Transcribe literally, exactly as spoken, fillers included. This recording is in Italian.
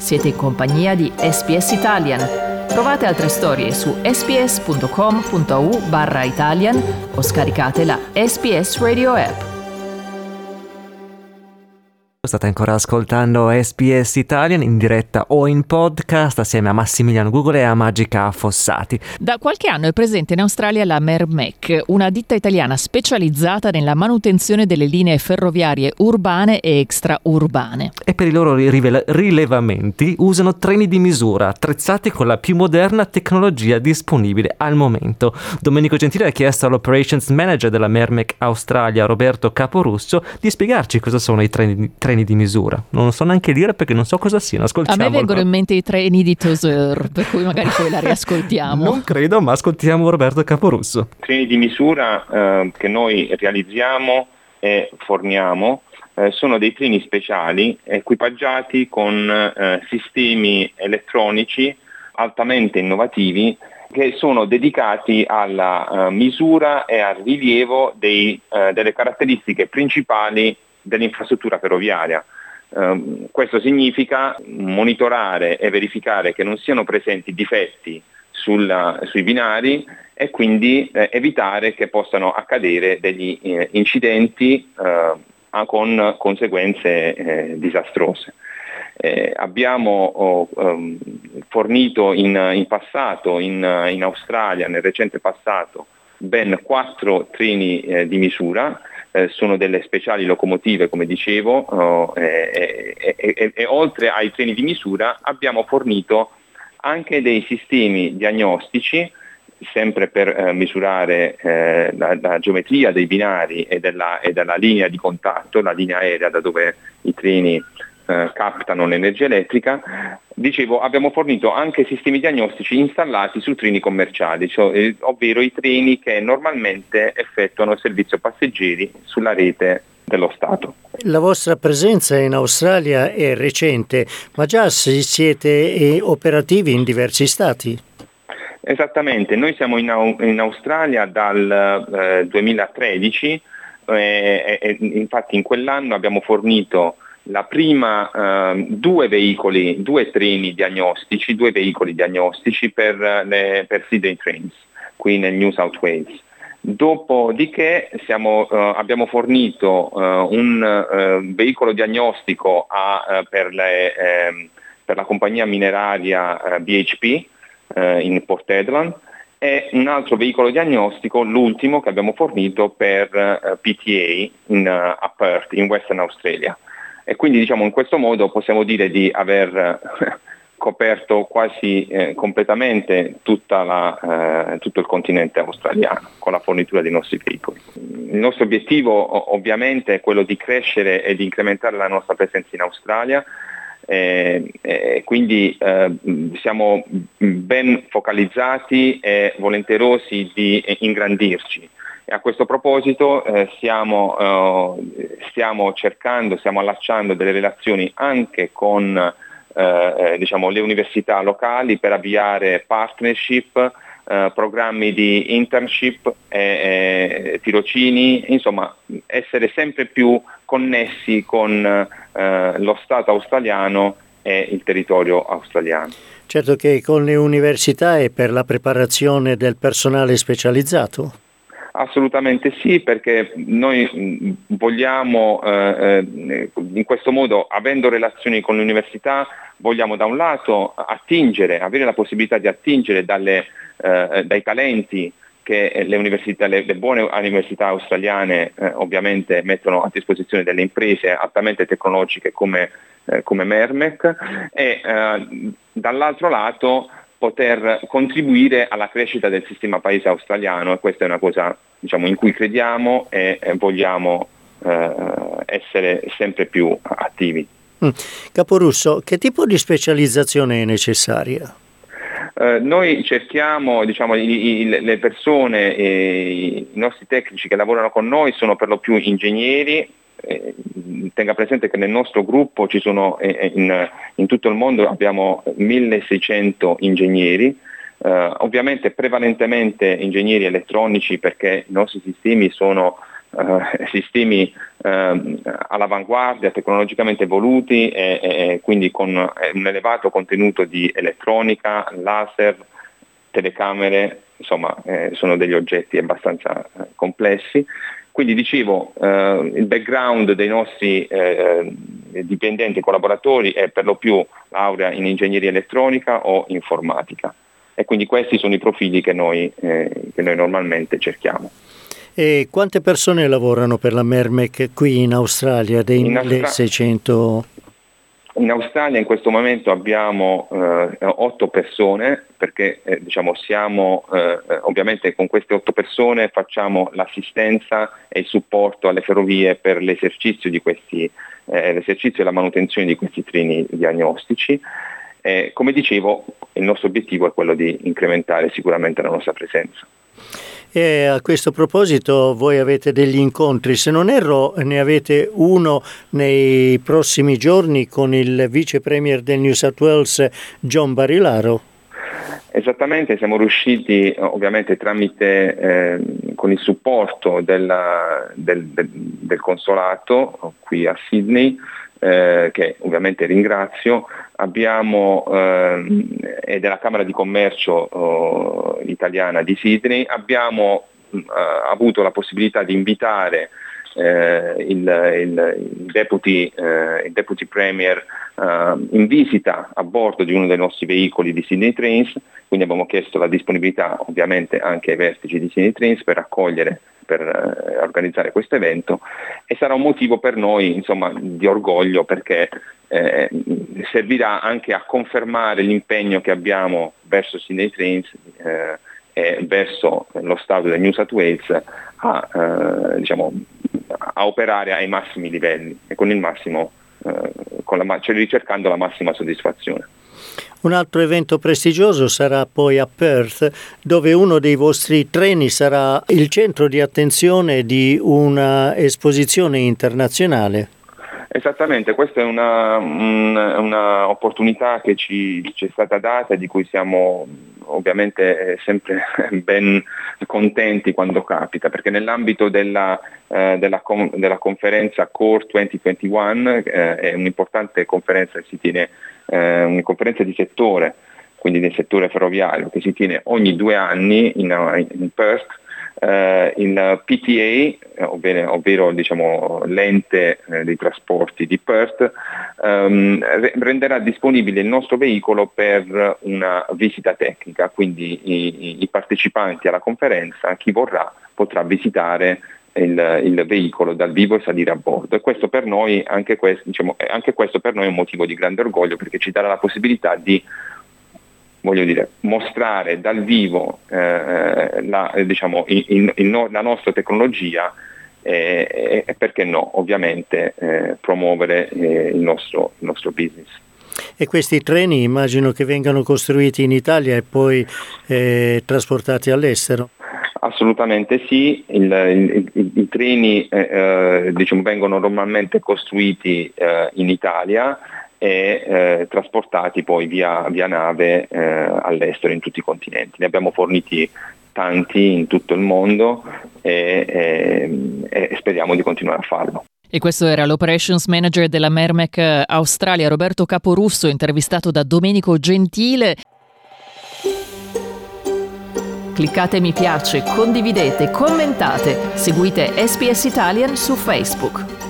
Siete in compagnia di S B S Italian. Trovate altre storie su sbs.com.au barra Italian o scaricate la S B S Radio app. State ancora ascoltando S B S Italian in diretta o in podcast assieme a Massimiliano Gugole e a Magica Fossati. Da qualche anno è presente in Australia la Mermec, una ditta italiana specializzata nella manutenzione delle linee ferroviarie urbane e extraurbane. E per i loro rive- rilevamenti usano treni di misura attrezzati con la più moderna tecnologia disponibile al momento. Domenico Gentile ha chiesto all'Operations Manager della Mermec Australia, Roberto Caporusso, di spiegarci cosa sono i treni, treni di misura. Non so neanche dire perché non so cosa siano. Ascoltiamo. A me vengono in mente i treni di Tozeur, per cui magari poi la riascoltiamo. Non credo, ma ascoltiamo Roberto Caporusso. I treni di misura eh, che noi realizziamo e forniamo eh, sono dei treni speciali equipaggiati con eh, sistemi elettronici altamente innovativi che sono dedicati alla uh, misura e al rilievo dei, uh, delle caratteristiche principali dell'infrastruttura ferroviaria. Uh, questo significa monitorare e verificare che non siano presenti difetti sulla, sui binari e quindi eh, evitare che possano accadere degli eh, incidenti eh, con conseguenze eh, disastrose. Eh, abbiamo oh, um, fornito in, in passato, in, in Australia, nel recente passato, ben quattro treni eh, di misura. Eh, sono delle speciali locomotive, come dicevo, oh, e, e, e, e oltre ai treni di misura abbiamo fornito anche dei sistemi diagnostici, sempre per eh, misurare eh, la, la geometria dei binari e della, e della linea di contatto, la linea aerea da dove i treni eh, captano l'energia elettrica. Dicevo, abbiamo fornito anche sistemi diagnostici installati su treni commerciali, cioè, eh, ovvero i treni che normalmente effettuano il servizio passeggeri sulla rete dello Stato. La vostra presenza in Australia è recente, ma già siete eh, operativi in diversi stati? Esattamente, noi siamo in, in Australia dal eh, duemilatredici eh, e infatti in quell'anno abbiamo fornito la prima eh, due veicoli, due treni diagnostici, due veicoli diagnostici per, le, per Sydney Trains, qui nel New South Wales. Dopodiché siamo, eh, abbiamo fornito eh, un eh, veicolo diagnostico a, eh, per, le, eh, per la compagnia mineraria eh, B H P eh, in Port Hedland e un altro veicolo diagnostico, l'ultimo che abbiamo fornito per eh, P T A in, uh, a Perth, in Western Australia. E quindi diciamo in questo modo possiamo dire di aver eh, coperto quasi eh, completamente tutta la, eh, tutto il continente australiano con la fornitura dei nostri veicoli. Il nostro obiettivo ovviamente è quello di crescere e di incrementare la nostra presenza in Australia e eh, eh, quindi eh, siamo ben focalizzati e volenterosi di ingrandirci. E a questo proposito eh, stiamo, eh, stiamo cercando, stiamo allacciando delle relazioni anche con eh, diciamo, le università locali per avviare partnership, eh, programmi di internship, e, e tirocini, insomma essere sempre più connessi con eh, lo Stato australiano e il territorio australiano. Certo che con le università e per la preparazione del personale specializzato? Assolutamente sì, perché noi vogliamo eh, in questo modo, avendo relazioni con l'università, vogliamo da un lato attingere, avere la possibilità di attingere dalle, eh, dai talenti che le università, le, le buone università australiane eh, ovviamente mettono a disposizione delle imprese altamente tecnologiche come, eh, come Mermec e eh, dall'altro lato poter contribuire alla crescita del sistema paese australiano, e questa è una cosa diciamo in cui crediamo e, e vogliamo eh, essere sempre più attivi. Mm. Caporusso, che tipo di specializzazione è necessaria? Eh, noi cerchiamo, diciamo, i, i, le persone, i, i nostri tecnici che lavorano con noi sono per lo più ingegneri. Eh, tenga presente che nel nostro gruppo ci sono eh, in, in tutto il mondo abbiamo milleseicento ingegneri, eh, ovviamente prevalentemente ingegneri elettronici perché i nostri sistemi sono eh, sistemi eh, all'avanguardia, tecnologicamente evoluti e, e quindi con un elevato contenuto di elettronica, laser, telecamere, insomma eh, sono degli oggetti abbastanza eh, complessi. Quindi dicevo, eh, il background dei nostri eh, dipendenti e collaboratori è per lo più laurea in ingegneria elettronica o informatica, e quindi questi sono i profili che noi, eh, che noi normalmente cerchiamo. E quante persone lavorano per la Mermec qui in Australia, dei in Austra- milleseicento? In Australia in questo momento abbiamo eh, otto persone, perché eh, diciamo siamo eh, ovviamente con queste otto persone facciamo l'assistenza e il supporto alle ferrovie per l'esercizio di questi eh, l'esercizio e la manutenzione di questi treni diagnostici. Eh, come dicevo, il nostro obiettivo è quello di incrementare sicuramente la nostra presenza. E a questo proposito voi avete degli incontri, se non erro ne avete uno nei prossimi giorni con il vice premier del New South Wales John Barilaro. Esattamente, siamo riusciti ovviamente tramite eh, con il supporto della, del, del, del consolato qui a Sydney, eh, che ovviamente ringrazio, abbiamo eh, e della Camera di Commercio eh, italiana di Sydney, abbiamo eh, avuto la possibilità di invitare eh, il, il, il, deputy, eh, il Deputy Premier eh, in visita a bordo di uno dei nostri veicoli di Sydney Trains, quindi abbiamo chiesto la disponibilità ovviamente anche ai vertici di Sydney Trains per accogliere, per eh, organizzare questo evento, e sarà un motivo per noi insomma di orgoglio, perché eh, servirà anche a confermare l'impegno che abbiamo verso Sydney Trains eh, e verso lo Stato del New South Wales a, eh, diciamo, a operare ai massimi livelli e con il massimo, eh, con la, cioè ricercando la massima soddisfazione. Un altro evento prestigioso sarà poi a Perth, dove uno dei vostri treni sarà il centro di attenzione di una esposizione internazionale. Esattamente, questa è una, una, una opportunità che ci, ci è stata data e di cui siamo ovviamente sempre ben contenti quando capita, perché nell'ambito della, eh, della, com, della conferenza Core duemilaventuno, eh, è un'importante conferenza che si tiene, eh, una conferenza di settore, quindi del settore ferroviario, che si tiene ogni due anni in, in Perth. Uh, il P T A, ovvero, ovvero diciamo, l'ente eh, dei trasporti di Perth, um, re- renderà disponibile il nostro veicolo per una visita tecnica, quindi i, i partecipanti alla conferenza, chi vorrà, potrà visitare il, il veicolo dal vivo e salire a bordo, e questo per noi, anche questo, diciamo, anche questo per noi è un motivo di grande orgoglio, perché ci darà la possibilità di voglio dire, mostrare dal vivo eh, la, diciamo, il, il, la nostra tecnologia e, e perché no, ovviamente eh, promuovere eh, il, nostro, il nostro business. E questi treni immagino che vengano costruiti in Italia e poi eh, trasportati all'estero? Assolutamente sì, il, il, il, i treni eh, eh, diciamo, vengono normalmente costruiti eh, in Italia e eh, trasportati poi via, via nave eh, all'estero in tutti i continenti. Ne abbiamo forniti tanti in tutto il mondo e, e, e speriamo di continuare a farlo. E questo era l'Operations Manager della Mermec Australia, Roberto Caporusso, intervistato da Domenico Gentile. Cliccate mi piace, condividete, commentate, seguite S B S Italian su Facebook.